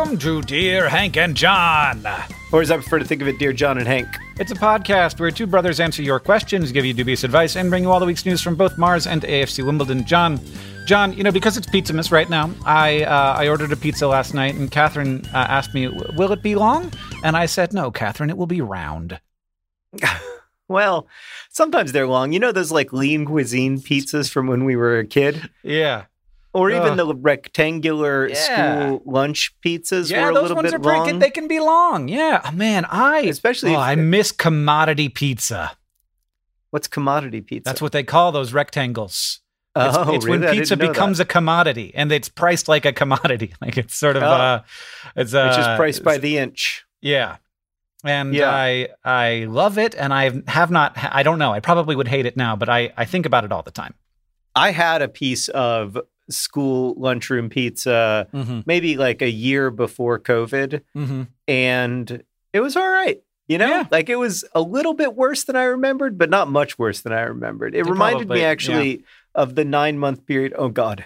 Welcome to Dear Hank and John. Or as I prefer to think of it, Dear John and Hank. It's a podcast where two brothers answer your questions, give you dubious advice, and bring you all the week's news from both Mars and AFC Wimbledon. John, because it's Pizzamas right now, I ordered a pizza last night, and Catherine asked me, will it be long? And I said, no, Catherine, it will be round. Well, sometimes they're long. You know those like lean cuisine pizzas from when we were a kid? Yeah. Or even the rectangular school lunch pizzas were a little bit long. They can be long. Yeah. Oh, man, I miss commodity pizza. What's commodity pizza? That's what they call those rectangles. It's really? when pizza becomes a commodity, and it's priced like a commodity. Like it's sort of it's just priced by the inch. Yeah. And I love it, and I don't know. I probably would hate it now, but I think about it all the time. I had a piece of school lunchroom pizza maybe like a year before COVID, and it was all right. Like it was a little bit worse than I remembered, but not much worse than I remembered. It reminded me actually of the 9-month period. Oh, God.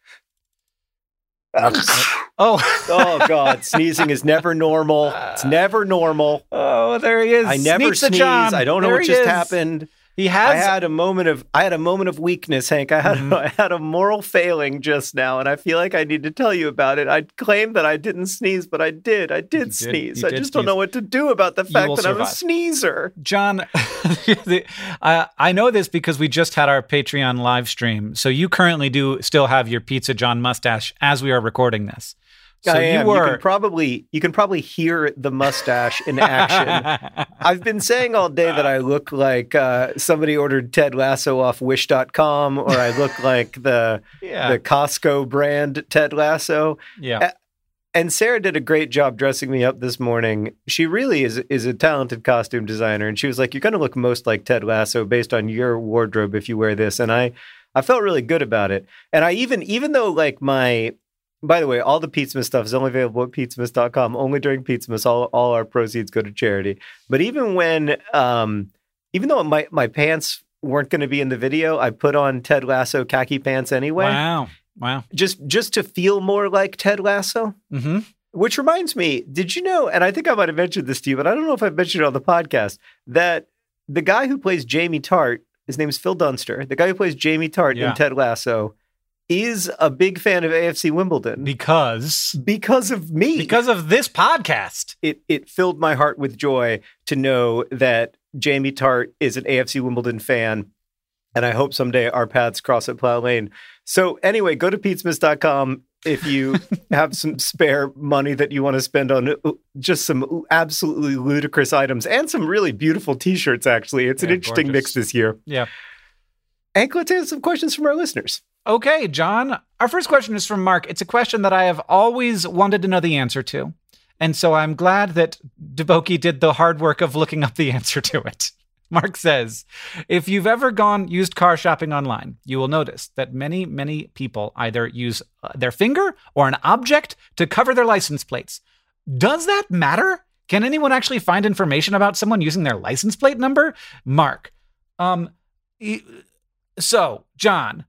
Oh, God. Sneezing is never normal. It's never normal. Oh, there he is. I never sneeze. I don't know what just happened. I had a moment of weakness, Hank. I had a moral failing just now, and I feel like I need to tell you about it. I claim that I didn't sneeze, but I did. I did sneeze. I just don't know what to do about the fact that I'm a sneezer. John, I know this because we just had our Patreon live stream. So you currently do still have your Pizza John mustache as we are recording this. So I am. You can probably hear the mustache in action. I've been saying all day that I look like somebody ordered Ted Lasso off Wish.com, or I look like the Costco brand Ted Lasso. Yeah. And Sarah did a great job dressing me up this morning. She really is a talented costume designer, and she was like, "You're going to look most like Ted Lasso based on your wardrobe if you wear this." And I felt really good about it. And I even though like by the way, all the Pizzamas stuff is only available at Pizzamas.com. Only during Pizzamas, all our proceeds go to charity. But even though my pants weren't going to be in the video, I put on Ted Lasso khaki pants anyway. Wow. Just to feel more like Ted Lasso. Mm-hmm. Which reminds me, did you know, and I think I might have mentioned this to you, but I don't know if I've mentioned it on the podcast, that the guy who plays Jamie Tart, his name is Phil Dunster, the guy who plays Jamie Tart in Ted Lasso, is a big fan of AFC Wimbledon. Because of me. Because of this podcast. It filled my heart with joy to know that Jamie Tart is an AFC Wimbledon fan, and I hope someday our paths cross at Plow Lane. So anyway, go to Pizzamas.com if you have some spare money that you want to spend on just some absolutely ludicrous items and some really beautiful T-shirts, actually. It's an interesting mix this year. Yeah. And let's answer some questions from our listeners. Okay, John. Our first question is from Mark. It's a question that I have always wanted to know the answer to. And so I'm glad that Deboki did the hard work of looking up the answer to it. Mark says, if you've ever gone used car shopping online, you will notice that many, many people either use their finger or an object to cover their license plates. Does that matter? Can anyone actually find information about someone using their license plate number? Mark. So, John,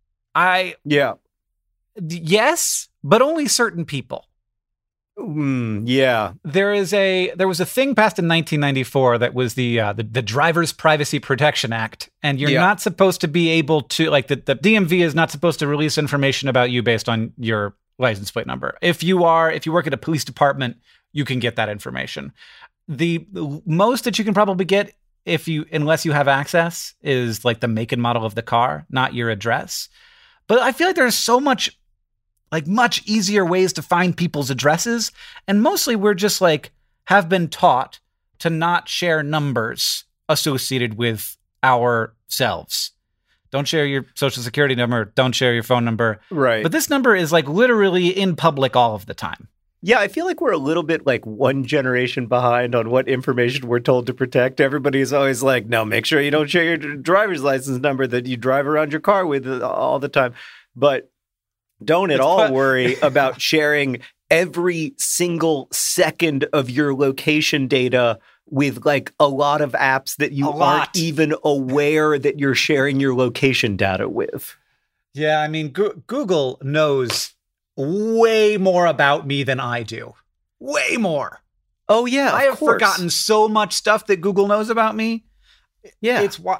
yes, but only certain people. Yeah. There was a thing passed in 1994 that was the Driver's Privacy Protection Act, and you're not supposed to be able to, like, the DMV is not supposed to release information about you based on your license plate number. If you work at a police department, you can get that information. The most that you can probably get, unless you have access, is like the make and model of the car, not your address. But I feel like there's so much easier ways to find people's addresses. And mostly we're just have been taught to not share numbers associated with ourselves. Don't share your social security number. Don't share your phone number. Right. But this number is literally in public all of the time. Yeah, I feel like we're a little bit one generation behind on what information we're told to protect. Everybody is always like, no, make sure you don't share your driver's license number that you drive around your car with all the time. But don't at all worry about sharing every single second of your location data with a lot of apps that you aren't even aware that you're sharing your location data with. Yeah, I mean, Google knows way more about me than I do. way more. Oh yeah, I have forgotten so much stuff that Google knows about me. Yeah,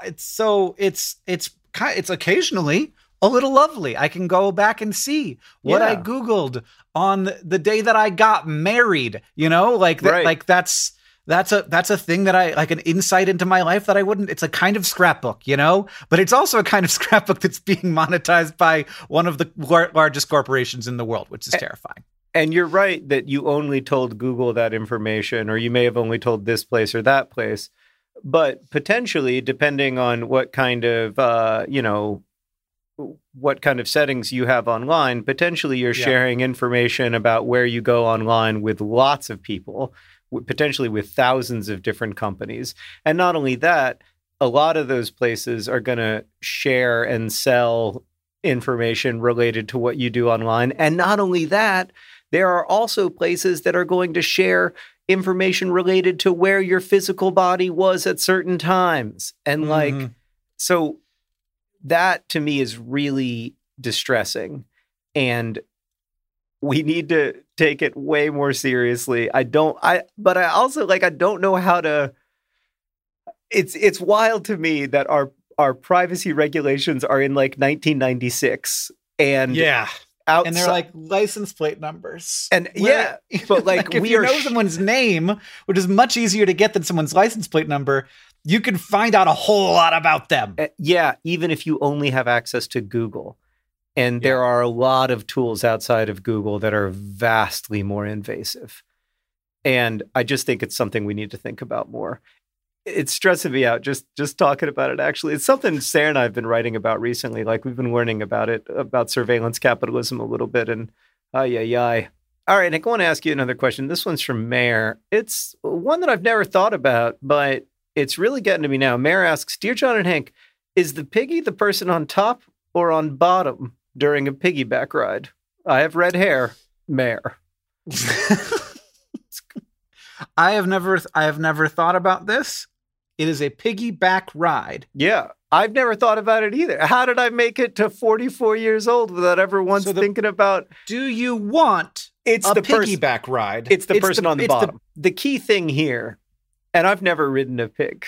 it's occasionally a little lovely. I can go back and see what I Googled on the day that I got married. You know, like that. Right. Like that's a thing that I like, an insight into my life that I wouldn't. It's a kind of scrapbook, you know, but it's also a kind of scrapbook that's being monetized by one of the largest corporations in the world, which is terrifying. And you're right that you only told Google that information, or you may have only told this place or that place. But potentially, depending on what kind of, what kind of settings you have online, potentially you're sharing information about where you go online with lots of people, potentially with thousands of different companies. And not only that, a lot of those places are going to share and sell information related to what you do online. And not only that, there are also places that are going to share information related to where your physical body was at certain times. And so that to me is really distressing. And we need to take it way more seriously. But I also I don't know how to, it's wild to me that our privacy regulations are in 1996 and outside. And they're like license plate numbers. And but if you know someone's name, which is much easier to get than someone's license plate number, you can find out a whole lot about them. Even if you only have access to Google. And there are a lot of tools outside of Google that are vastly more invasive. And I just think it's something we need to think about more. It's stressing me out just talking about it, actually. It's something Sarah and I have been writing about recently. We've been learning about it, about surveillance capitalism a little bit. And All right, Nick, I want to ask you another question. This one's from Mayor. It's one that I've never thought about, but it's really getting to me now. Mayor asks, Dear John and Hank, is the piggy the person on top or on bottom during a piggyback ride? I have red hair, Mayor. I have never thought about this. It is a piggyback ride. Yeah, I've never thought about it either. How did I make it to 44 years old without ever once thinking about? Do you want a piggyback ride? It's the person on the bottom. The key thing here, and I've never ridden a pig.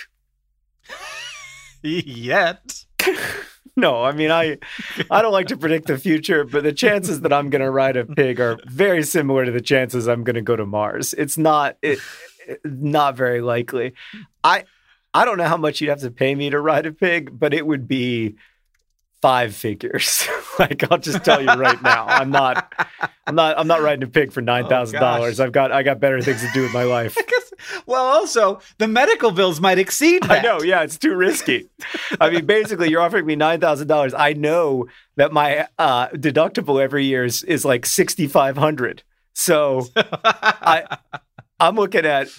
Yet. No, I mean, I don't like to predict the future, but the chances that I'm going to ride a pig are very similar to the chances I'm going to go to Mars. It's not very likely. I don't know how much you'd have to pay me to ride a pig, but it would be 5 figures. I'll just tell you right now, I'm not riding a pig for $9,000. I got better things to do with my life. Well, also the medical bills might exceed that. I know. Yeah, it's too risky. I mean, basically, you're offering me $9,000. I know that my deductible every year is $6,500. So I'm looking at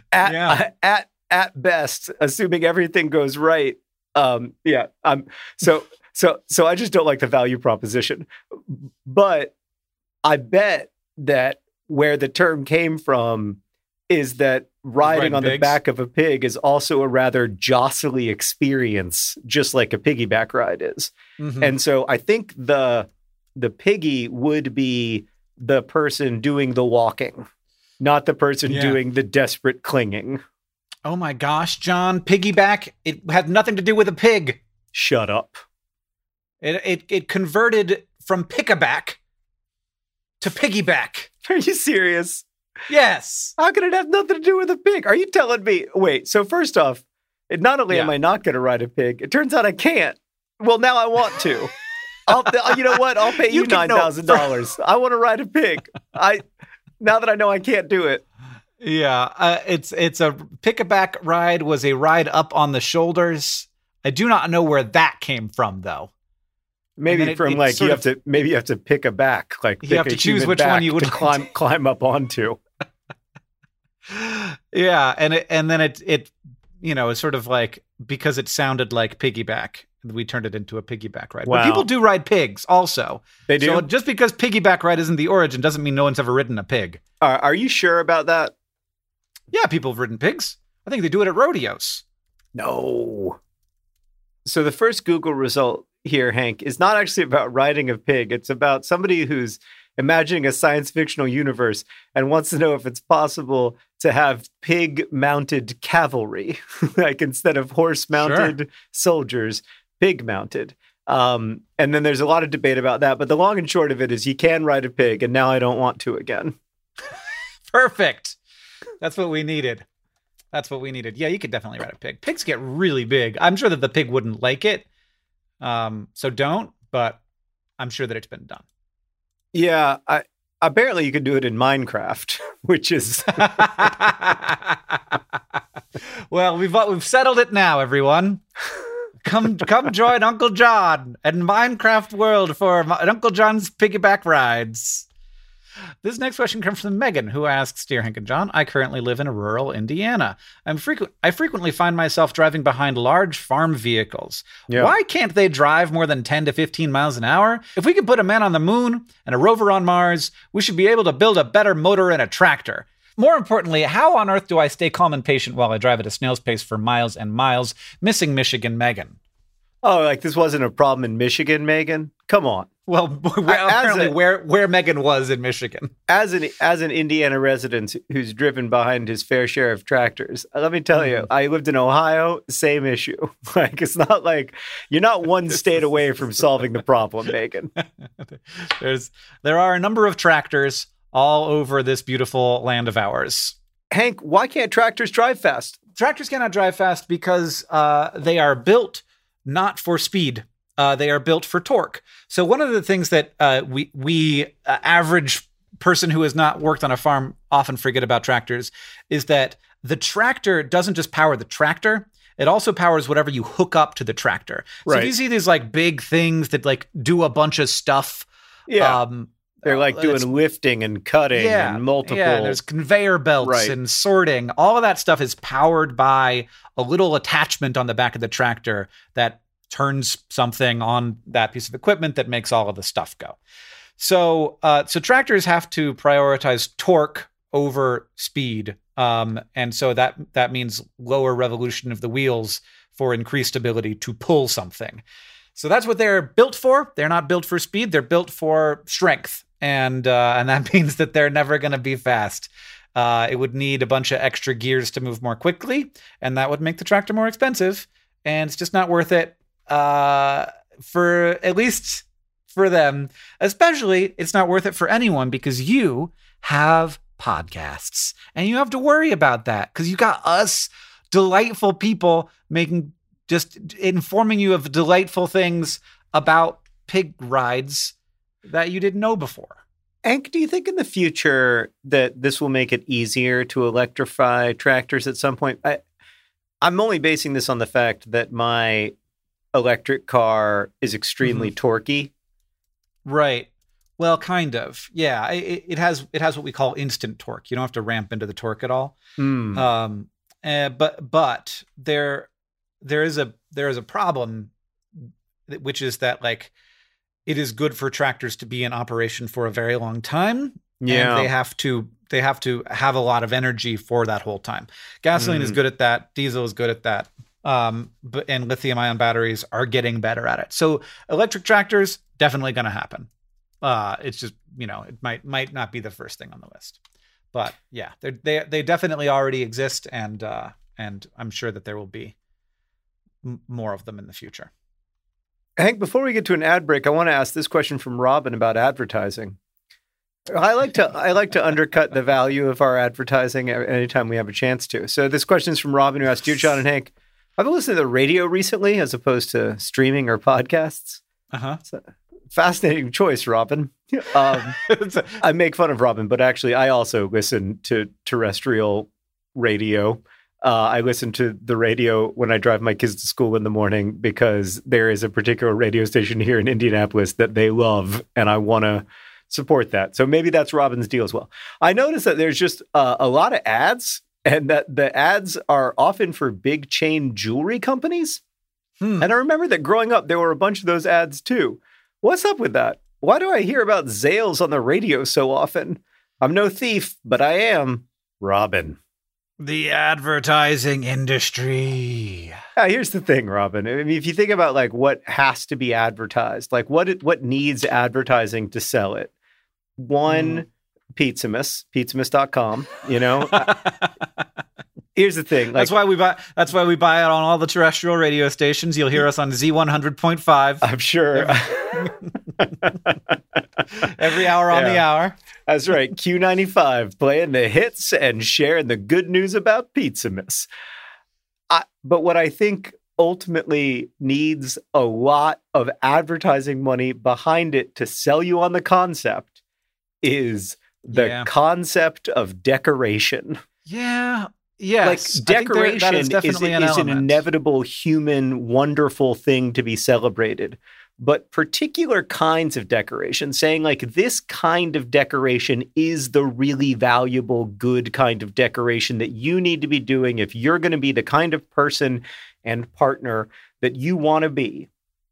best, assuming everything goes right. So I just don't like the value proposition. But I bet that where the term came from is that riding on the back of a pig is also a rather jostly experience, just like a piggyback ride is. Mm-hmm. And so I think the piggy would be the person doing the walking, not the person doing the desperate clinging. Oh my gosh, John, piggyback, it had nothing to do with a pig. Shut up. It converted from pickaback to piggyback. Are you serious? Yes. How can it have nothing to do with a pig? Are you telling me? Wait, so first off, not only am I not going to ride a pig, it turns out I can't. Well, now I want to. You know what? I'll pay you $9,000. I want to ride a pig. Now that I know I can't do it. Yeah, it's a pickaback ride was a ride up on the shoulders. I do not know where that came from, though. Maybe you have to pick a back, you have to choose which one you would climb up onto. Yeah, and then it it's sort of because it sounded like piggyback, we turned it into a piggyback ride. Wow. But people do ride pigs also. They do. So just because piggyback ride isn't the origin doesn't mean no one's ever ridden a pig. Are you sure about that? Yeah, people have ridden pigs. I think they do it at rodeos. No. So the first Google result here, Hank, is not actually about riding a pig. It's about somebody who's imagining a science fictional universe and wants to know if it's possible to have pig-mounted cavalry, like instead of horse-mounted soldiers, pig-mounted. And then there's a lot of debate about that, but the long and short of it is you can ride a pig, and now I don't want to again. Perfect. That's what we needed. Yeah, you could definitely ride a pig. Pigs get really big. I'm sure that the pig wouldn't like it. So don't, but I'm sure that it's been done. Yeah, apparently you can do it in Minecraft, which is... Well, we've settled it now, everyone. Come join Uncle John and Minecraft World for Uncle John's piggyback rides. This next question comes from Megan, who asks, Dear Hank and John, I currently live in a rural Indiana. I frequently find myself driving behind large farm vehicles. Yeah. Why can't they drive more than 10 to 15 miles an hour? If we could put a man on the moon and a rover on Mars, we should be able to build a better motor and a tractor. More importantly, how on earth do I stay calm and patient while I drive at a snail's pace for miles and miles? Missing Michigan, Megan. Oh, like this wasn't a problem in Michigan, Megan? Come on. Well, apparently where Megan was in Michigan. As an Indiana resident who's driven behind his fair share of tractors, let me tell you, I lived in Ohio, same issue. Like, it's not like you're not one state away from solving the problem, Megan. There are a number of tractors all over this beautiful land of ours. Hank, why can't tractors drive fast? Tractors cannot drive fast because they are built not for speed. They are built for torque. So one of the things that we average person who has not worked on a farm often forget about tractors is that the tractor doesn't just power the tractor. It also powers whatever you hook up to the tractor. So right. If you see these like big things that like do a bunch of stuff. Yeah. They're like doing lifting and cutting and multiple. Yeah, there's conveyor belts and sorting. All of that stuff is powered by a little attachment on the back of the tractor that turns something on that piece of equipment that makes all of the stuff go. So tractors have to prioritize torque over speed. And so that means lower revolution of the wheels for increased ability to pull something. So that's what they're built for. They're not built for speed. They're built for strength. And that means that they're never going to be fast. It would need a bunch of extra gears to move more quickly, and that would make the tractor more expensive. And it's just not worth it for at least for them. Especially, it's not worth it for anyone because you have podcasts and you have to worry about that because you got us delightful people just informing you of delightful things about pig rides that you didn't know before. Hank, do you think in the future that this will make it easier to electrify tractors at some point? I'm only basing this on the fact that my electric car is extremely torquey. Right. Well, kind of. Yeah. It has what we call instant torque. You don't have to ramp into the torque at all. But there is a problem, which is that like it is good for tractors to be in operation for a very long time. Yeah. And they have to have a lot of energy for that whole time. Gasoline is good at that. Diesel is good at that. And lithium ion batteries are getting better at it. So electric tractors, definitely going to happen. It's just, it might not be the first thing on the list, but yeah, they definitely already exist. And I'm sure that there will be more of them in the future. Hank, before we get to an ad break, I want to ask this question from Robin about advertising. I like to undercut the value of our advertising anytime we have a chance to. So this question is from Robin, who asks, Dear John and Hank, I've been listening to the radio recently as opposed to streaming or podcasts. It's a fascinating choice, Robin. I make fun of Robin, but actually I also listen to terrestrial radio. I listen to the radio when I drive my kids to school in the morning because there is a particular radio station here in Indianapolis that they love, and I want to support that. So maybe that's Robin's deal as well. I noticed that there's just a lot of ads, and that the ads are often for big chain jewelry companies. And I remember that growing up, there were a bunch of those ads too. What's up with that? Why do I hear about Zales on the radio so often? I'm no thief, but I am Robin. The advertising industry. Here's the thing, Robin. I mean, if you think about like what has to be advertised, like what needs advertising to sell it, One, Pizzamas.com, you know. Here's the thing. Like, that's why we buy it on all the terrestrial radio stations. You'll hear us on Z100.5. I'm sure. Every hour on the hour. That's right. Q95, playing the hits and sharing the good news about Pizzamas. But what I think ultimately needs a lot of advertising money behind it to sell you on the concept is the concept of decoration. Yeah. Yes. Like decoration is an inevitable human, wonderful thing to be celebrated. But particular kinds of decoration, saying like this kind of decoration is the really valuable, good kind of decoration that you need to be doing if you're going to be the kind of person and partner that you want to be.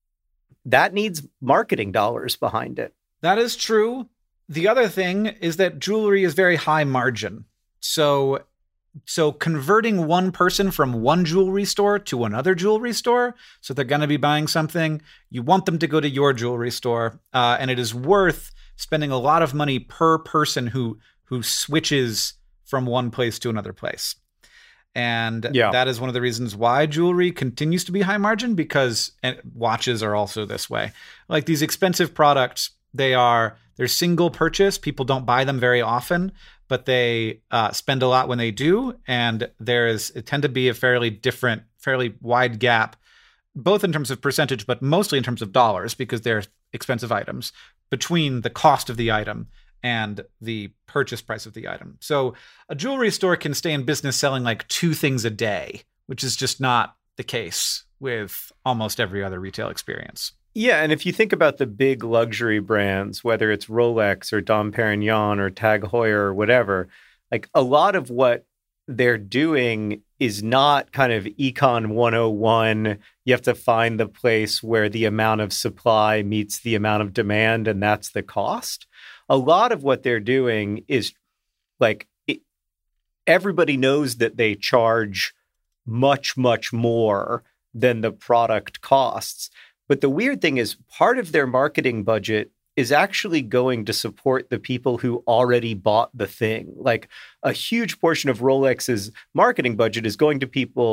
That needs marketing dollars behind it. That is true. The other thing is that jewelry is very high margin. So converting one person from one jewelry store to another jewelry store, so they're going to be buying something, you want them to go to your jewelry store, and it is worth spending a lot of money per person who switches from one place to another place. And that is one of the reasons why jewelry continues to be high margin, because watches are also this way. Like these expensive products, they're single purchase. People don't buy them very often, but they spend a lot when they do. And it tend to be a fairly wide gap, both in terms of percentage, but mostly in terms of dollars, because they're expensive items, between the cost of the item and the purchase price of the item. So a jewelry store can stay in business selling like 2 things a day, which is just not the case with almost every other retail experience. Yeah, and if you think about the big luxury brands, whether it's Rolex or Dom Perignon or Tag Heuer or whatever, like a lot of what they're doing is not kind of Econ 101. You have to find the place where the amount of supply meets the amount of demand, and that's the cost. A lot of what they're doing is like everybody knows that they charge much, much more than the product costs. But the weird thing is part of their marketing budget is actually going to support the people who already bought the thing. Like a huge portion of Rolex's marketing budget is going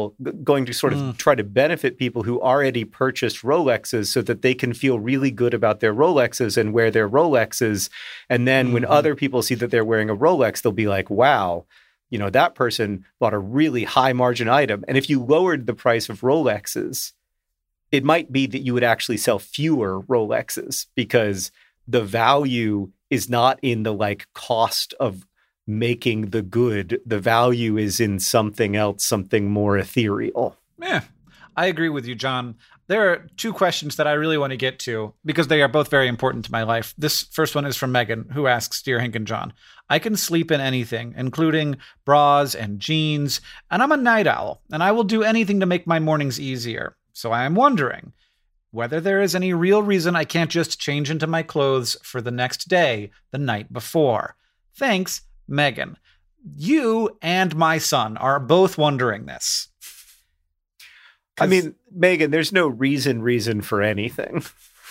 to sort of try to benefit people who already purchased Rolexes so that they can feel really good about their Rolexes and wear their Rolexes. And then when other people see that they're wearing a Rolex, they'll be like, wow, you know, that person bought a really high margin item. And if you lowered the price of Rolexes, it might be that you would actually sell fewer Rolexes because the value is not in the like cost of making the good. The value is in something else, something more ethereal. Yeah, I agree with you, John. There are 2 questions that I really want to get to because they are both very important to my life. This first one is from Megan, who asks, Dear Hank and John, I can sleep in anything, including bras and jeans, and I'm a night owl, and I will do anything to make my mornings easier. So I am wondering whether there is any real reason I can't just change into my clothes for the next day, the night before. Thanks, Megan. You and my son are both wondering this. I mean, Megan, there's no reason for anything.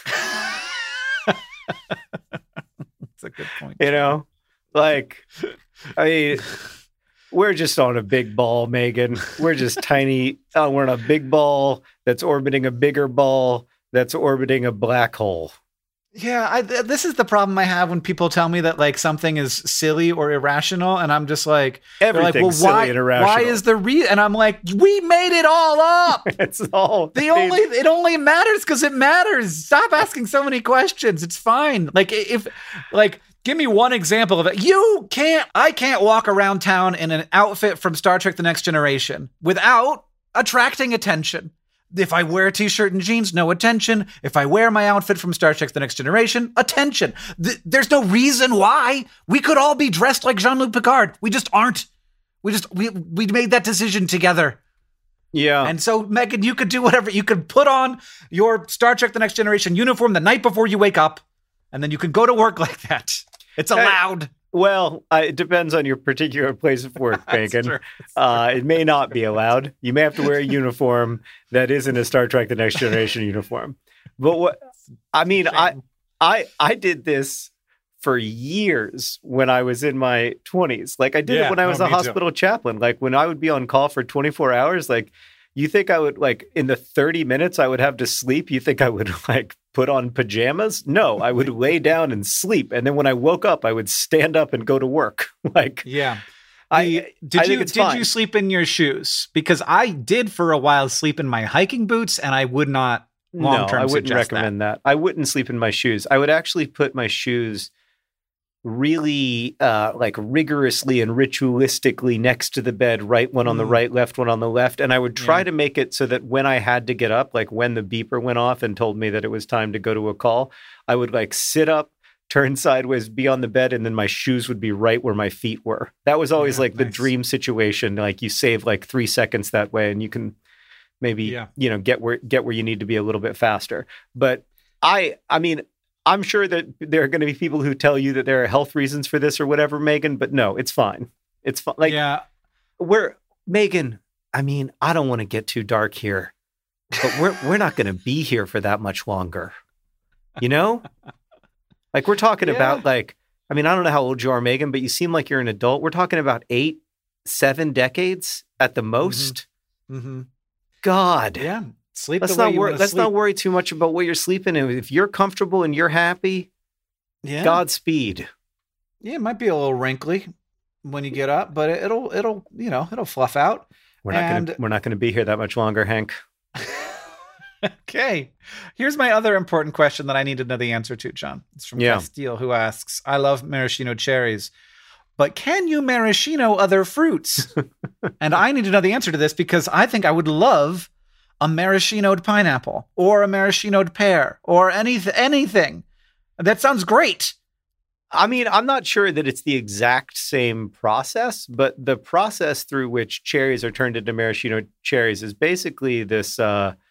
That's a good point. You know, like, I mean, we're just on a big ball, Megan. We're just tiny. We're on a big ball that's orbiting a bigger ball that's orbiting a black hole. Yeah, this is the problem I have when people tell me that like something is silly or irrational, and I'm just like, everything's silly and irrational. Why is the And I'm like, we made it all up. It's all it only matters because it matters. Stop asking so many questions. It's fine. Like give me one example of it. I can't walk around town in an outfit from Star Trek: The Next Generation without attracting attention. If I wear a t-shirt and jeans, no attention. If I wear my outfit from Star Trek: The Next Generation, attention. There's no reason why. We could all be dressed like Jean-Luc Picard. We just aren't. We made that decision together. Yeah. And so, Megan, you could do whatever. You could put on your Star Trek: The Next Generation uniform the night before you wake up, and then you can go to work like that. It's allowed. Well, it depends on your particular place of work, Bacon. It may not be allowed. You may have to wear a uniform that isn't a Star Trek: The Next Generation uniform. But I did this for years when I was in my 20s. Like I did it when I was a hospital chaplain. Like when I would be on call for 24 hours, like you think I would like in the 30 minutes I would have to sleep, you think I would like put on pajamas? No, I would lay down and sleep. And then when I woke up, I would stand up and go to work. Like, yeah. Did you sleep in your shoes? Because I did for a while sleep in my hiking boots, and I would not long-term I wouldn't recommend that. I wouldn't sleep in my shoes. I would actually put my shoes really like rigorously and ritualistically next to the bed, right one on the right, left one on the left. And I would try to make it so that when I had to get up, like when the beeper went off and told me that it was time to go to a call, I would like sit up, turn sideways, be on the bed, and then my shoes would be right where my feet were. That was always like the dream situation. Like you save like 3 seconds that way, and you can maybe, get where you need to be a little bit faster. But I mean, I'm sure that there are going to be people who tell you that there are health reasons for this or whatever, Megan, but no, it's fine. It's fine. Like, Megan, I mean, I don't want to get too dark here, but we're not going to be here for that much longer. You know? Like we're talking about like, I mean, I don't know how old you are, Megan, but you seem like you're an adult. We're talking about 8-7 decades at the most. Mm-hmm. God. Yeah. Sleep. Let's not worry too much about what you're sleeping in. If you're comfortable and you're happy, Godspeed. Yeah, it might be a little wrinkly when you get up, but it'll fluff out. We're not going to be here that much longer, Hank. Okay. Here's my other important question that I need to know the answer to, John. It's from Castile, who asks, I love maraschino cherries, but can you maraschino other fruits? And I need to know the answer to this because I think I would love a maraschinoed pineapple or a maraschinoed pear or anything. That sounds great. I mean, I'm not sure that it's the exact same process, but the process through which cherries are turned into maraschino cherries is basically this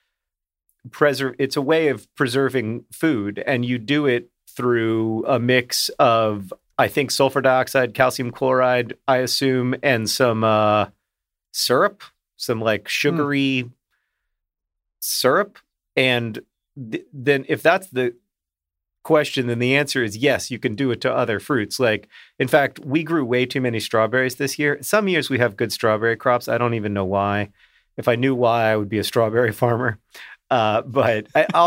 it's a way of preserving food, and you do it through a mix of, I think, sulfur dioxide, calcium chloride, I assume, and some syrup, some like sugary syrup. And then if that's the question, then the answer is yes, you can do it to other fruits. Like, in fact, we grew way too many strawberries this year. Some years we have good strawberry crops. I don't even know why. If I knew why, I would be a strawberry farmer. But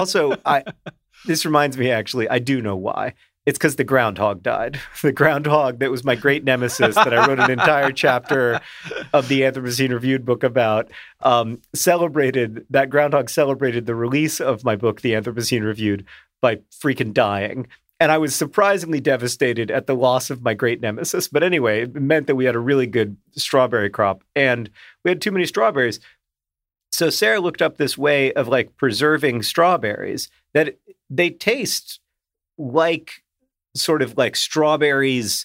this reminds me, actually, I do know why. It's because the groundhog died. The groundhog that was my great nemesis that I wrote an entire chapter of the Anthropocene Reviewed book about, that groundhog celebrated the release of my book, The Anthropocene Reviewed, by freaking dying. And I was surprisingly devastated at the loss of my great nemesis. But anyway, it meant that we had a really good strawberry crop, and we had too many strawberries. So Sarah looked up this way of like preserving strawberries that they taste like sort of like strawberries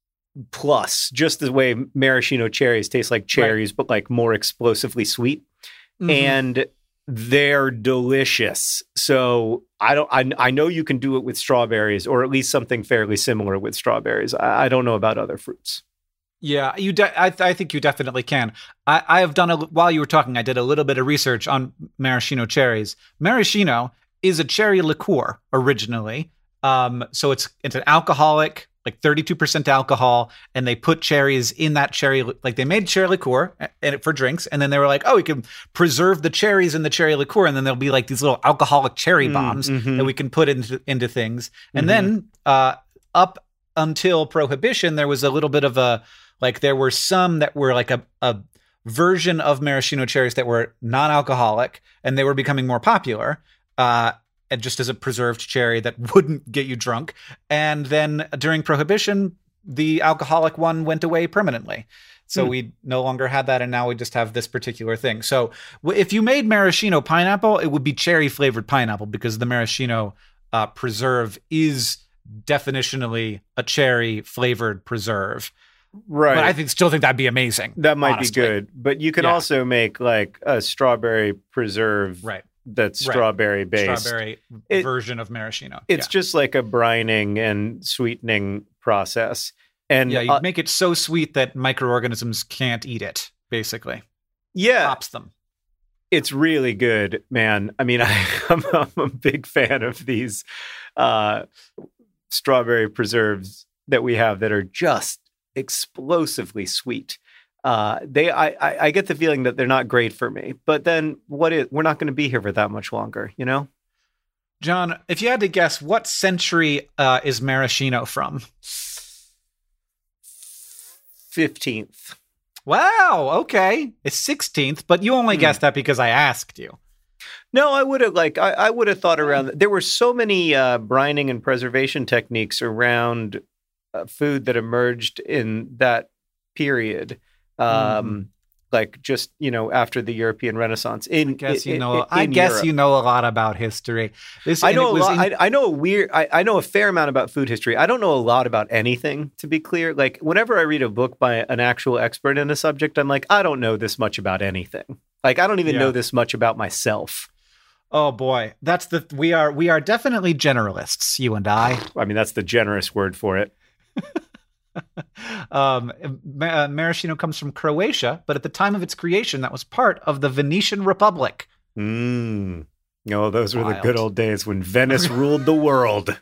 plus, just the way maraschino cherries taste like cherries, but like more explosively sweet. Mm-hmm. And they're delicious. So I know you can do it with strawberries, or at least something fairly similar with strawberries. I don't know about other fruits. Yeah, I think you definitely can. I have done while you were talking, I did a little bit of research on maraschino cherries. Maraschino is a cherry liqueur originally. So it's an alcoholic, like 32% alcohol, and they put cherries in that cherry, like they made cherry liqueur for drinks, and then they were like, oh, we can preserve the cherries in the cherry liqueur, and then there'll be like these little alcoholic cherry bombs that we can put into things. And then up until Prohibition, there was a little bit of there were some that were like a version of maraschino cherries that were non-alcoholic, and they were becoming more popular. And just as a preserved cherry that wouldn't get you drunk. And then during Prohibition, the alcoholic one went away permanently. So we no longer had that, and now we just have this particular thing. So if you made maraschino pineapple, it would be cherry-flavored pineapple, because the maraschino preserve is definitionally a cherry-flavored preserve. Right. But I still think that'd be amazing. That might be good. But you can also make like a strawberry preserve. Right. That's strawberry based. Strawberry version of maraschino. It's just like a brining and sweetening process. And you make it so sweet that microorganisms can't eat it, basically. Yeah. Pops them. It's really good, man. I mean, I'm a big fan of these strawberry preserves that we have that are just explosively sweet. I get the feeling that they're not great for me, but then we're not going to be here for that much longer, you know? John, if you had to guess, what century is maraschino from? 15th. Wow, okay. It's 16th, but you only guessed that because I asked you. No, I would have I would have thought around. There were so many brining and preservation techniques around food that emerged in that period. Like just, after the European Renaissance. I guess you know a lot about history. I know a fair amount about food history. I don't know a lot about anything, to be clear. Like whenever I read a book by an actual expert in a subject, I'm like, I don't know this much about anything. Like I don't even know this much about myself. Oh boy, we are definitely generalists, you and I. I mean, that's the generous word for it. Maraschino comes from Croatia, but at the time of its creation, that was part of the Venetian Republic. Oh, those were the good old days when Venice ruled the world.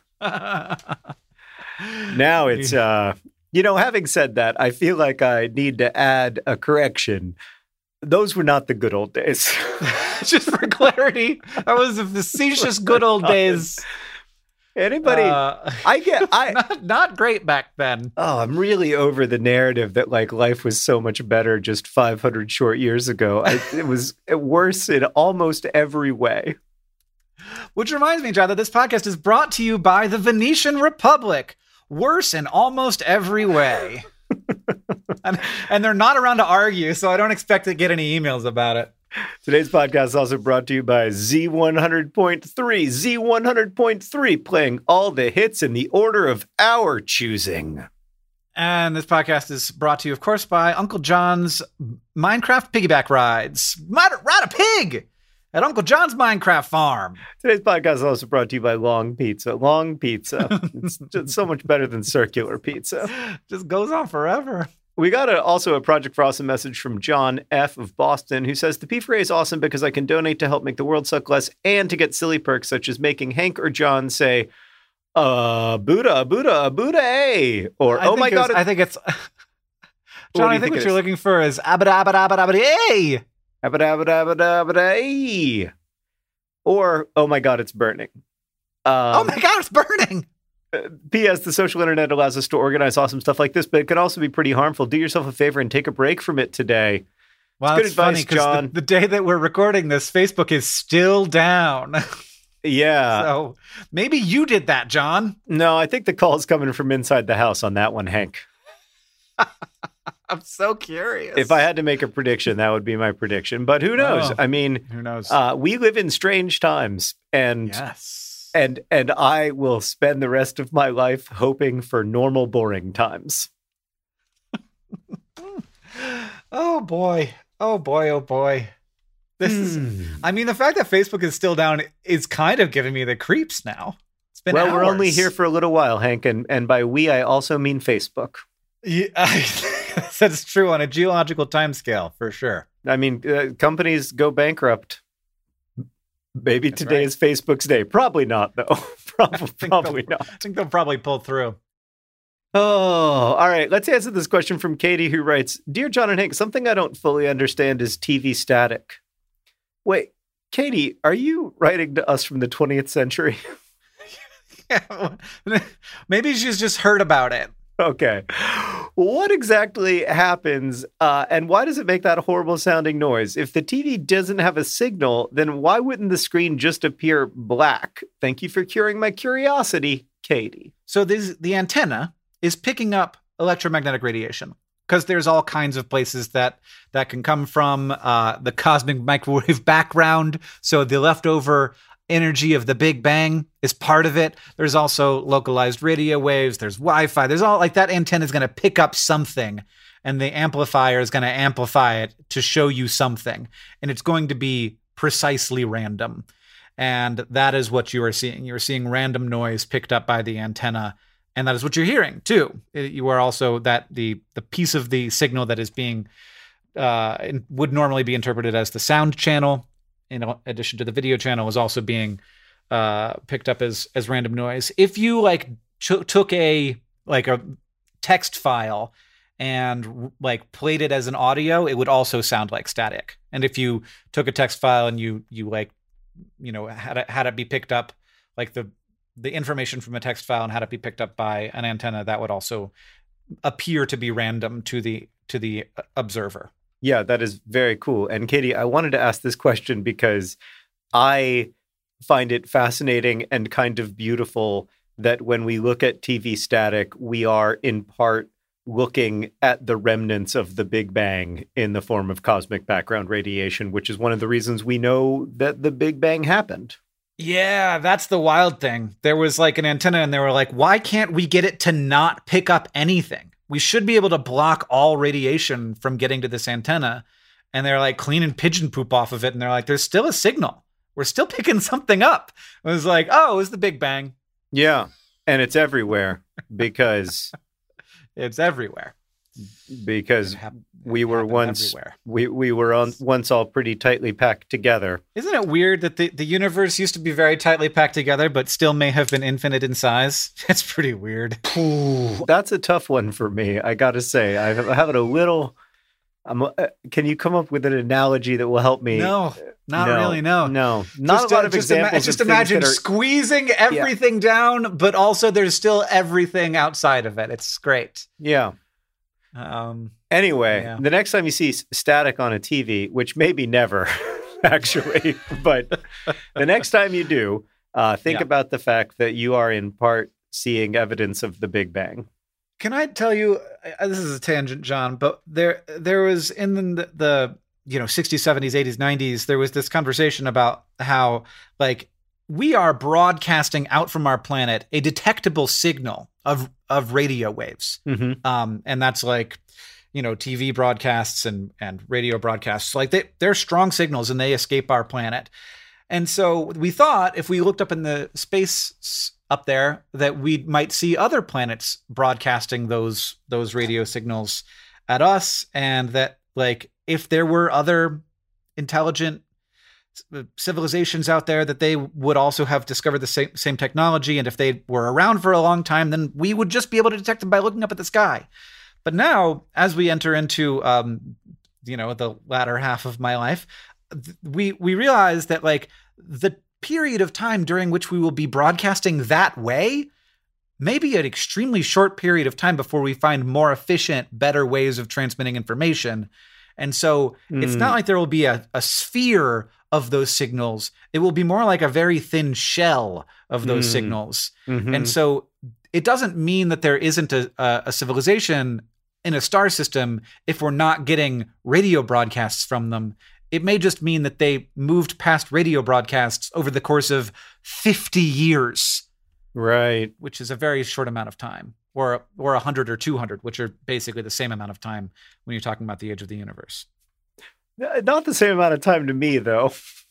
Now it's, having said that, I feel like I need to add a correction. Those were not the good old days. Just for clarity, that was the facetious good old days. Anybody? Not great back then. Oh, I'm really over the narrative that like life was so much better just 500 short years ago. It was worse in almost every way. Which reminds me, John, that this podcast is brought to you by the Venetian Republic. Worse in almost every way. and they're not around to argue, so I don't expect to get any emails about it. Today's podcast is also brought to you by Z100.3. Z100.3, playing all the hits in the order of our choosing. And this podcast is brought to you, of course, by Uncle John's Minecraft piggyback rides. Ride a pig at Uncle John's Minecraft farm. Today's podcast is also brought to you by Long Pizza. Long Pizza. It's just so much better than circular pizza. Just goes on forever. We got also a Project for Awesome message from John F. of Boston, who says, the P4A is awesome because I can donate to help make the world suck less and to get silly perks such as making Hank or John say, Buddha, A. Or, oh my God. I think it's... John, I think what you're looking for is abada, abada, abada, abada, A. Abada, abada, abada, abada, A. Or, oh my God, it's burning. Oh my God, it's burning. P.S. The social internet allows us to organize awesome stuff like this, but it can also be pretty harmful. Do yourself a favor and take a break from it today. Well, that's funny because the day that we're recording this, Facebook is still down. Yeah. So maybe you did that, John. No, I think the call's coming from inside the house on that one, Hank. I'm so curious. If I had to make a prediction, that would be my prediction. But who knows? I mean, who knows? We live in strange times, and yes. And I will spend the rest of my life hoping for normal, boring times. Oh, boy. Oh, boy. Oh, boy. This is, I mean, the fact that Facebook is still down is kind of giving me the creeps now. It's been hours. We're only here for a little while, Hank. And by we, I also mean Facebook. Yeah, that's true on a geological timescale, for sure. I mean, companies go bankrupt. Maybe that's today is Facebook's day. Probably not, though. Probably not. I think they'll probably pull through. Oh, all right. Let's answer this question from Katie, who writes, Dear John and Hank, something I don't fully understand is TV static. Wait, Katie, are you writing to us from the 20th century? Yeah, maybe she's just heard about it. Okay. What exactly happens, and why does it make that horrible sounding noise? If the TV doesn't have a signal, then why wouldn't the screen just appear black? Thank you for curing my curiosity, Katie. So the antenna is picking up electromagnetic radiation because there's all kinds of places that can come from the cosmic microwave background. So the leftover energy of the Big Bang is part of it. There's also localized radio waves. There's Wi-Fi. There's all like that antenna is going to pick up something and the amplifier is going to amplify it to show you something. And it's going to be precisely random. And that is what you are seeing. You're seeing random noise picked up by the antenna. And that is what you're hearing too. You are also that the piece of the signal that is being would normally be interpreted as the sound channel, in addition to the video channel, is also being picked up as random noise. If you like took a text file and like played it as an audio, it would also sound like static. And if you took a text file and you had it be picked up, like the information from a text file, and had it be picked up by an antenna, that would also appear to be random to the observer. Yeah, that is very cool. And Katie, I wanted to ask this question because I find it fascinating and kind of beautiful that when we look at TV static, we are in part looking at the remnants of the Big Bang in the form of cosmic background radiation, which is one of the reasons we know that the Big Bang happened. Yeah, that's the wild thing. There was like an antenna and they were like, why can't we get it to not pick up anything? We should be able to block all radiation from getting to this antenna. And they're like cleaning pigeon poop off of it. And they're like, there's still a signal. We're still picking something up. It was like, oh, it was the Big Bang. Yeah. And it's everywhere because it's everywhere. Because we were once once all pretty tightly packed together. Isn't it weird that the universe used to be very tightly packed together, but still may have been infinite in size? That's pretty weird. That's a tough one for me. I got to say, I have it a little. Can you come up with an analogy that will help me? No, not really. No, not just, a lot of examples. Just imagine squeezing everything down, but also there's still everything outside of it. It's great. Yeah. Anyway, the next time you see static on a TV, which maybe never, actually, but the next time you do, think about the fact that you are in part seeing evidence of the Big Bang. Can I tell you, this is a tangent, John, but there was in the 60s, 70s, 80s, 90s, there was this conversation about how like we are broadcasting out from our planet a detectable signal of radio waves. Mm-hmm. And that's like, TV broadcasts and radio broadcasts, like they're strong signals and they escape our planet. And so we thought if we looked up in the space up there that we might see other planets broadcasting those radio signals at us. And that like, if there were other intelligent civilizations out there, that they would also have discovered the same technology. And if they were around for a long time, then we would just be able to detect them by looking up at the sky. But now, as we enter into, the latter half of my life, we realize that like the period of time during which we will be broadcasting that way may be an extremely short period of time before we find more efficient, better ways of transmitting information. And so it's not like there will be a sphere of those signals. It will be more like a very thin shell of those signals. Mm-hmm. And so it doesn't mean that there isn't a civilization in a star system if we're not getting radio broadcasts from them. It may just mean that they moved past radio broadcasts over the course of 50 years. Right. Which is a very short amount of time. Or 100 or 200, which are basically the same amount of time when you're talking about the age of the universe. Not the same amount of time to me, though.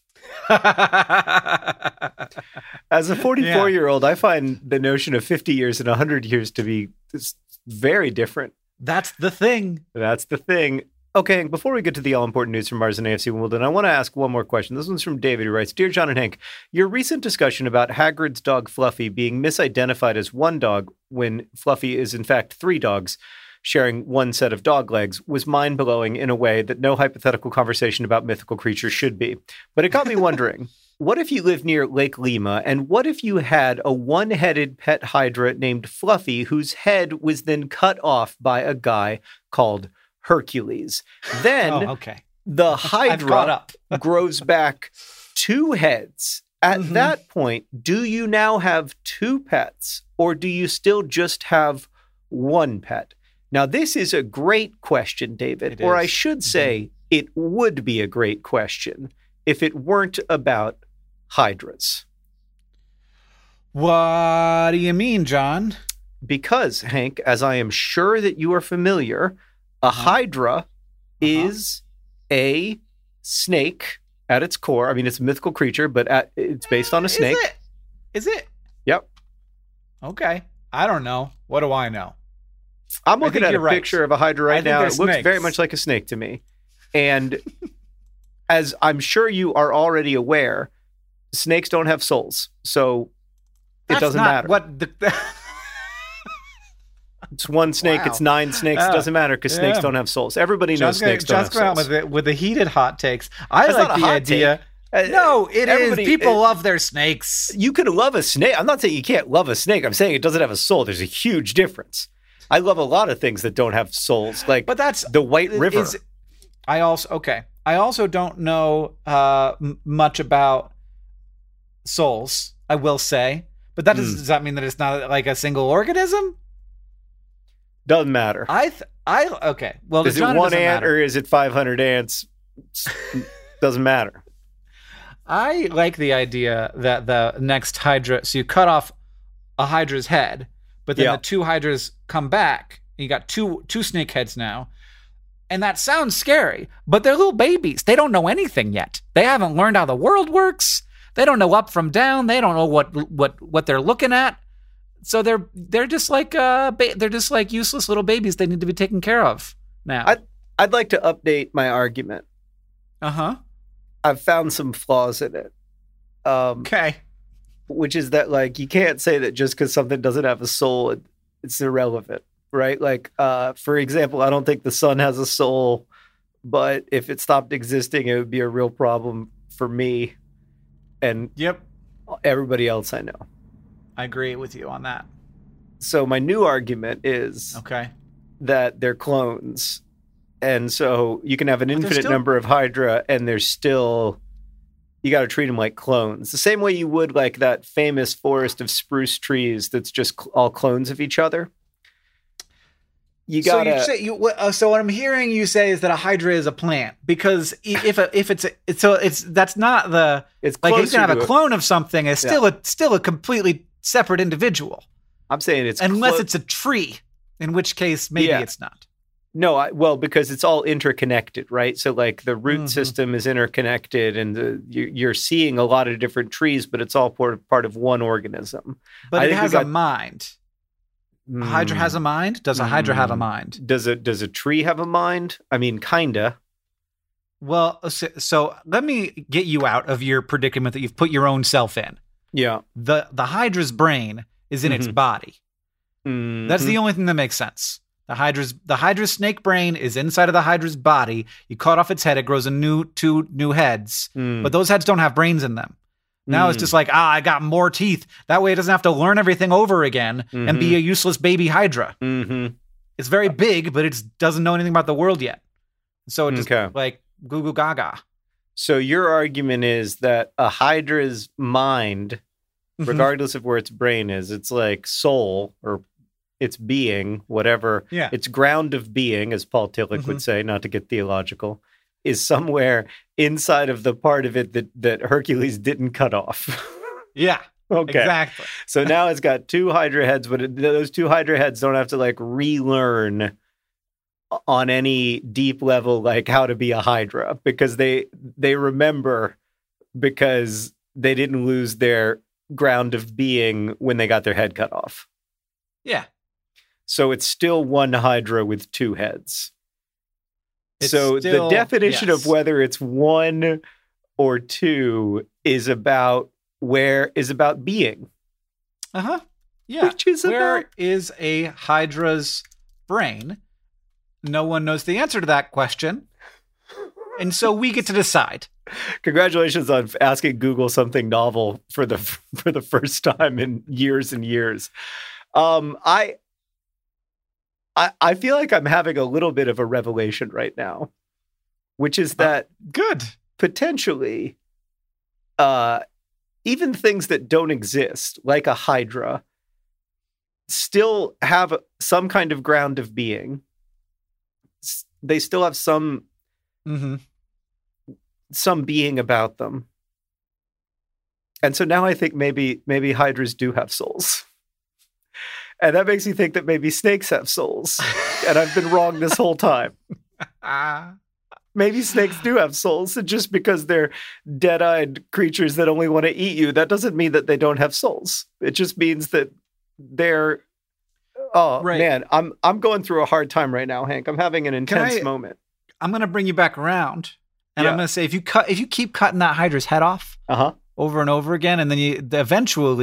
As a 44-year-old, I find the notion of 50 years and 100 years to be very different. That's the thing. That's the thing. Okay, before we get to the all-important news from Mars and AFC Wimbledon, I want to ask one more question. This one's from David, who writes, Dear John and Hank, your recent discussion about Hagrid's dog Fluffy being misidentified as one dog when Fluffy is in fact three dogs sharing one set of dog legs was mind-blowing in a way that no hypothetical conversation about mythical creatures should be. But it got me wondering, what if you lived near Lake Lima, and what if you had a one-headed pet hydra named Fluffy whose head was then cut off by a guy called Hercules? Then the hydra grows back two heads. At that point, do you now have two pets, or do you still just have one pet? Now, this is a great question, David, or I should say it would be a great question if it weren't about hydras. What do you mean, John? Because, Hank, as I am sure that you are familiar, a hydra is a snake at its core. I mean, it's a mythical creature, but it's based on a snake. Is it? Yep. Okay. I don't know. What do I know? I'm looking at a picture of a hydra right now. It looks very much like a snake to me. And as I'm sure you are already aware, snakes don't have souls. So it doesn't matter. It's one snake. Wow. It's 9 snakes. It doesn't matter because snakes don't have souls. Everybody knows snakes don't have souls. Just go with the heated hot takes. I like the idea. No, it is. People love their snakes. You could love a snake. I'm not saying you can't love a snake. I'm saying it doesn't have a soul. There's a huge difference. I love a lot of things that don't have souls, like but that's the White River. I also don't know much about souls, I will say. But does that mean that it's not like a single organism? Doesn't matter. Okay. Well, is it one ant or is it 500 ants? Doesn't matter. I like the idea that the next Hydra, so you cut off a Hydra's head, but then the 2 Hydras come back. You got two snake heads now. And that sounds scary, but they're little babies. They don't know anything yet. They haven't learned how the world works. They don't know up from down. They don't know what they're looking at. So they're just like they're just like useless little babies. They need to be taken care of now. I'd like to update my argument. I've found some flaws in it. Okay. Which is that, like, you can't say that just because something doesn't have a soul, it's irrelevant, right? Like, for example, I don't think the sun has a soul, but if it stopped existing, it would be a real problem for me and everybody else I know. I agree with you on that. So my new argument is that they're clones. And so you can have an infinite number of Hydra and there's still, you got to treat them like clones. The same way you would like that famous forest of spruce trees that's just all clones of each other. You got to. So what I'm hearing you say is that a Hydra is a plant, because that's not the, it's like you can have a clone of something. It's still a completely separate individual. I'm saying it's unless it's a tree, in which case maybe it's not. No, because it's all interconnected, right? So like the root system is interconnected, and you're seeing a lot of different trees, but it's all part of one organism. But it has a mind. A Hydra has a mind? Does a Hydra have a mind? Does a tree have a mind? I mean, kinda. Well, so let me get you out of your predicament that you've put your own self in. Yeah. The Hydra's brain is in its body. That's the only thing that makes sense. The Hydra's snake brain is inside of the Hydra's body. You cut off its head, it grows two new heads. But those heads don't have brains in them. Now it's just like, I got more teeth. That way it doesn't have to learn everything over again and be a useless baby Hydra. It's very big, but it doesn't know anything about the world yet. So it just like goo goo gaga. So your argument is that a Hydra's mind, regardless of where its brain is, it's like soul or its being, whatever, its ground of being, as Paul Tillich would say, not to get theological, is somewhere inside of the part of it that Hercules didn't cut off. Yeah. Okay. Exactly. So now it's got 2 Hydra heads, but those 2 Hydra heads don't have to like relearn on any deep level like how to be a Hydra, because they remember, because they didn't lose their ground of being when they got their head cut off. Yeah. So it's still one Hydra with 2 heads. The definition of whether it's 1 or 2 is about being. Yeah. Which is where is a Hydra's brain? No one knows the answer to that question. And so we get to decide. Congratulations on asking Google something novel for the first time in years and years. I feel like I'm having a little bit of a revelation right now, which is that potentially even things that don't exist, like a Hydra, still have some kind of ground of being. They still have some being about them. And so now I think maybe Hydras do have souls. And that makes me think that maybe snakes have souls. And I've been wrong this whole time. Maybe snakes do have souls. And just because they're dead-eyed creatures that only want to eat you, that doesn't mean that they don't have souls. It just means that they're... man, I'm going through a hard time right now, Hank. I'm having an intense moment. I'm going to bring you back around. And I'm going to say, if you keep cutting that Hydra's head off over and over again, and then eventually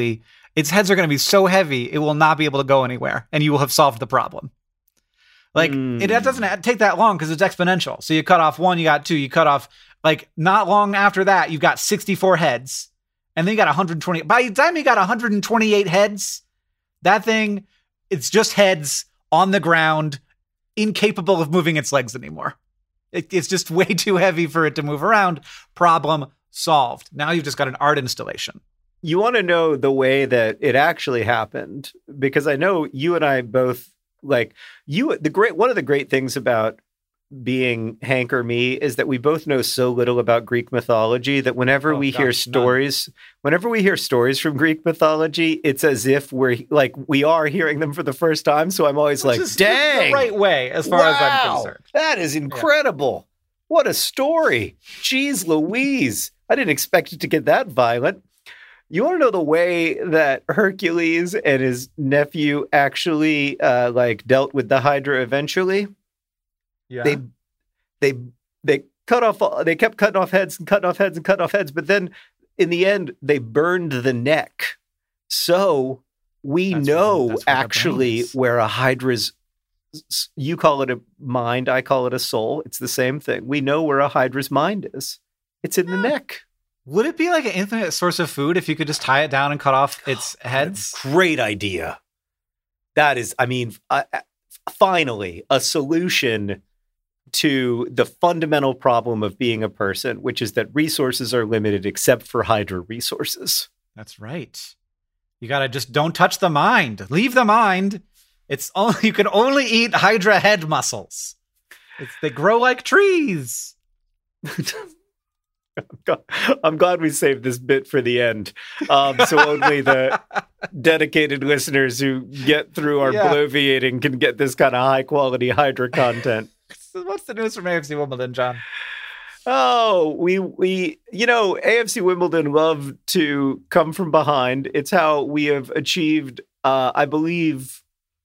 its heads are going to be so heavy, it will not be able to go anywhere, and you will have solved the problem. Like, it doesn't take that long because it's exponential. So you cut off one, you got two, you cut off, like, not long after that, you've got 64 heads, and then you got 120. By the time you got 128 heads, that thing, it's just heads on the ground, incapable of moving its legs anymore. It's just way too heavy for it to move around. Problem solved. Now you've just got an art installation. You want to know the way that it actually happened, because I know you and I both, like, one of the great things about being Hank or me is that we both know so little about Greek mythology that whenever we hear stories from Greek mythology, it's as if we are hearing them for the first time. So I'm always like, dang, the right way as far as I'm concerned. That is incredible. Yeah. What a story. Jeez Louise. I didn't expect it to get that violent. You want to know the way that Hercules and his nephew actually dealt with the Hydra eventually? Yeah. They cut off. They kept cutting off heads and cutting off heads and cutting off heads, but then in the end they burned the neck. So we know actually where a Hydra's. You call it a mind, I call it a soul. It's the same thing. We know where a Hydra's mind is. It's in the neck. Would it be like an infinite source of food if you could just tie it down and cut off its heads? Great idea. That is, finally, a solution to the fundamental problem of being a person, which is that resources are limited except for Hydra resources. That's right. You got to just don't touch the mind. Leave the mind. You can only eat Hydra head muscles. They grow like trees. I'm glad we saved this bit for the end. So only the dedicated listeners who get through our bloviating can get this kind of high quality Hydra content. What's the news from AFC Wimbledon, John? Oh, we AFC Wimbledon love to come from behind. It's how we have achieved, I believe,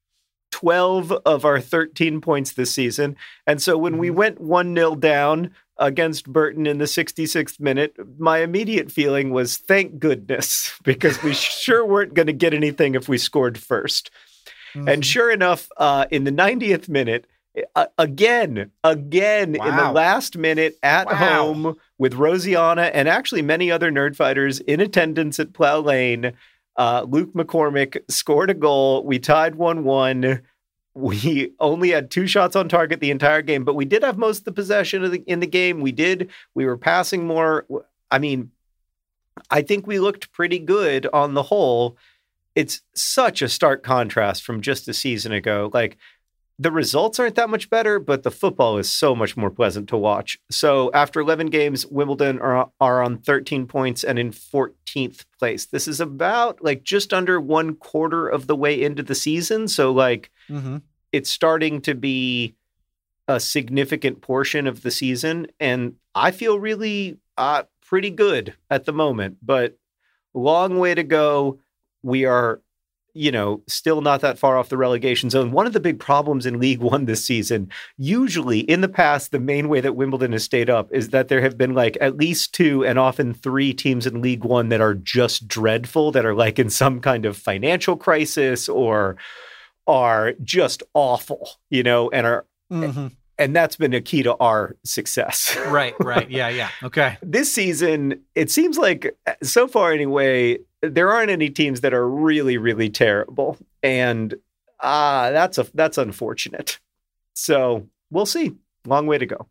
12 of our 13 points this season. And so when we went 1-0 down against Burton in the 66th minute, my immediate feeling was, thank goodness, because we sure weren't going to get anything if we scored first. And sure enough, in the 90th minute, again, in the last minute at home with Rosianna and actually many other nerd fighters in attendance at Plough Lane, Luke McCormick scored a goal. We tied 1-1. We only had 2 shots on target the entire game, but we did have most of the possession in the game. We were passing more. I mean, I think we looked pretty good on the whole. It's such a stark contrast from just a season ago. Like, the results aren't that much better, but the football is so much more pleasant to watch. So after 11 games, Wimbledon are on 13 points and in 14th place. This is about just under 1/4 of the way into the season. So it's starting to be a significant portion of the season. And I feel really pretty good at the moment, but long way to go. We are still not that far off the relegation zone. One of the big problems in League One this season, usually in the past, the main way that Wimbledon has stayed up is that there have been at least 2 and often 3 teams in League One that are just dreadful, that are in some kind of financial crisis or are just awful, and are, and that's been a key to our success. Right. Yeah. Okay. This season, it seems like, so far anyway, there aren't any teams that are really, really terrible. And that's unfortunate. So we'll see. Long way to go.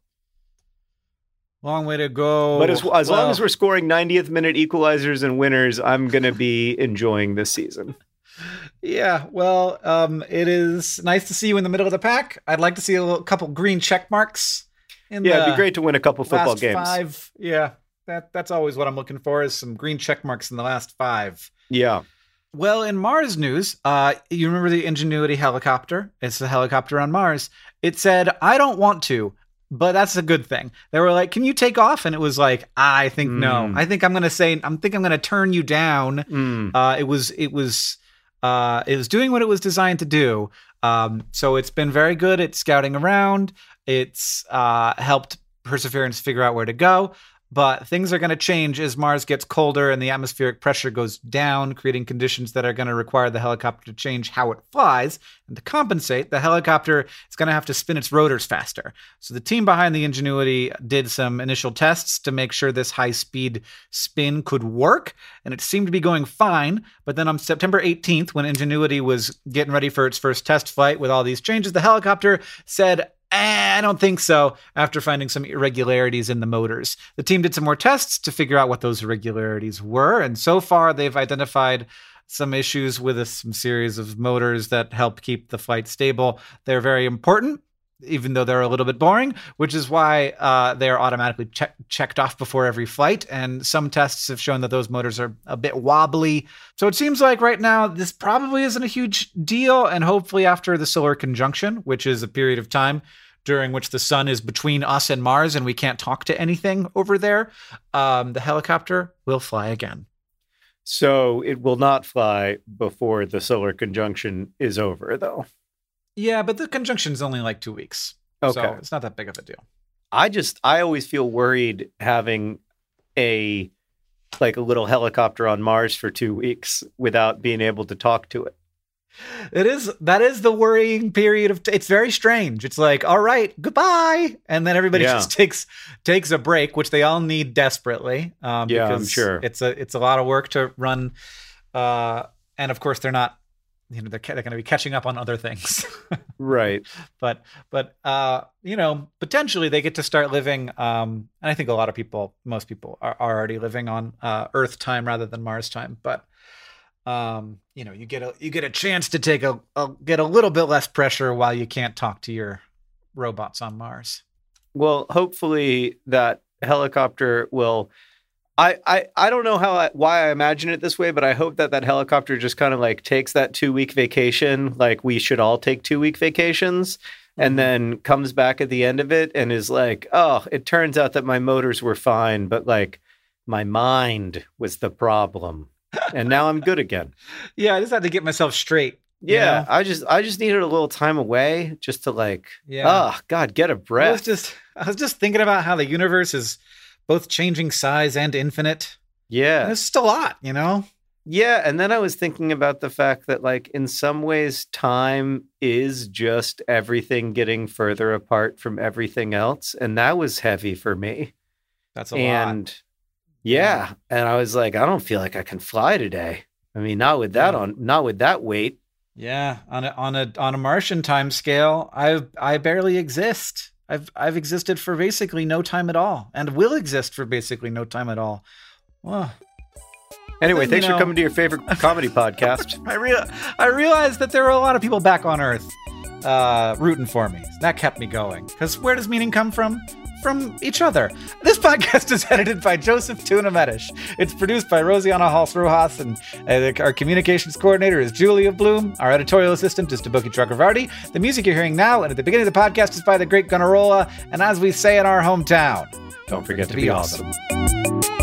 Long way to go. But as long as we're scoring 90th minute equalizers and winners, I'm going to be enjoying this season. Yeah, well, it is nice to see you in the middle of the pack. I'd like to see a couple green check marks. It'd be great to win a couple football games. 5. Yeah, that's always what I'm looking for, is some green check marks in the last 5. Yeah. Well, in Mars news, you remember the Ingenuity helicopter? It's the helicopter on Mars. It said, I don't want to, but that's a good thing. They were like, can you take off? And it was like, I think no. I think I'm going to turn you down. It was doing what it was designed to do. So it's been very good at scouting around. It's helped Perseverance figure out where to go. But things are going to change as Mars gets colder and the atmospheric pressure goes down, creating conditions that are going to require the helicopter to change how it flies. And to compensate, the helicopter is going to have to spin its rotors faster. So the team behind the Ingenuity did some initial tests to make sure this high-speed spin could work, and it seemed to be going fine. But then on September 18th, when Ingenuity was getting ready for its first test flight with all these changes, the helicopter said, I don't think so, after finding some irregularities in the motors. The team did some more tests to figure out what those irregularities were, and so far they've identified some issues with some series of motors that help keep the flight stable. They're very important, even though they're a little bit boring, which is why they're automatically checked off before every flight. And some tests have shown that those motors are a bit wobbly. So it seems like right now this probably isn't a huge deal. And hopefully after the solar conjunction, which is a period of time during which the sun is between us and Mars and we can't talk to anything over there, the helicopter will fly again. So it will not fly before the solar conjunction is over, though. Yeah, but the conjunction is only like 2 weeks. Okay. So it's not that big of a deal. I always feel worried having a little helicopter on Mars for 2 weeks without being able to talk to it. That is the worrying period of it's very strange. It's like, all right, goodbye. And then everybody just takes a break, which they all need desperately. Because I'm sure it's a lot of work to run. And of course they're not, they're going to be catching up on other things. Right. But potentially they get to start living. And I think most people are already living on Earth time rather than Mars time. But you get a chance to get a little bit less pressure while you can't talk to your robots on Mars. Well, hopefully that helicopter will. I don't know why I imagine it this way, but I hope that helicopter just kind of like takes that 2-week vacation, like we should all take 2-week vacations, and then comes back at the end of it and is like, oh, it turns out that my motors were fine, but like my mind was the problem. And now I'm good again. Yeah, I just had to get myself straight. Yeah, you know? I just needed a little time away just to get a breath. I was just thinking about how the universe is both changing size and infinite. Yeah. And it's just a lot, Yeah, and then I was thinking about the fact that like in some ways time is just everything getting further apart from everything else, and that was heavy for me. That's a lot. Yeah, and I was like, I don't feel like I can fly today. I mean, not with that weight. Yeah, on a Martian time scale, I barely exist. I've existed for basically no time at all, and will exist for basically no time at all. Well, anyway, thanks for coming to your favorite comedy podcast. I realized that there were a lot of people back on Earth rooting for me. That kept me going. Because where does meaning come from? From each other. This podcast is edited by Joseph Tuna Medish. It's produced by Rosiana Hals Rojas, and our communications coordinator is Julia Bloom. Our editorial assistant is Tabuki Chakravarti. The music you're hearing now and at the beginning of the podcast is by the great Gunnarolla. And as we say in our hometown, don't forget to be awesome.